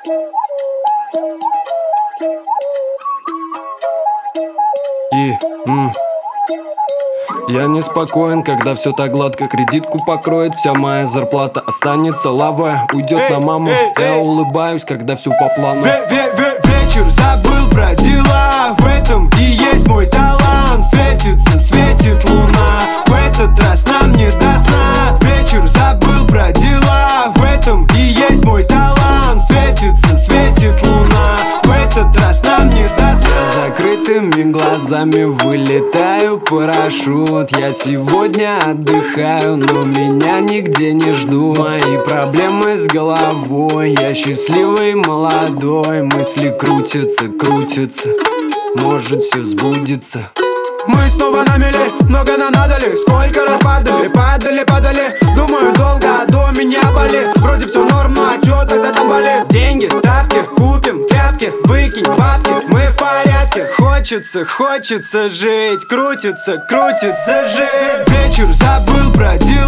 Я неспокоен, когда все так гладко. Кредитку покроет вся моя зарплата. Останется лавая, уйдет на маму. Я улыбаюсь, когда все по плану. Вечер забыл про дела. В этом и есть мой талант. Светится, светит луна. В этот раз нам не до сна. Вечер забыл про дела. В этом и есть мой талант. Светится, светит луна. В этот раз нам не до сна. Я закрытыми глазами вылетаю парашют. Я сегодня отдыхаю, но меня нигде не ждут. Мои проблемы с головой. Я счастливый молодой. Мысли крутятся, крутятся. Может все сбудется. Мы снова на мели, много нам надали. Сколько раз падали, падали, падали. Думаю, долго, а до меня болит. Вроде все норм, ну а чё тогда там болит? Деньги, тапки, купим тряпки. Выкинь бабки, мы в порядке. Хочется, хочется жить. Крутится, крутится жизнь. Вечер забыл про дела.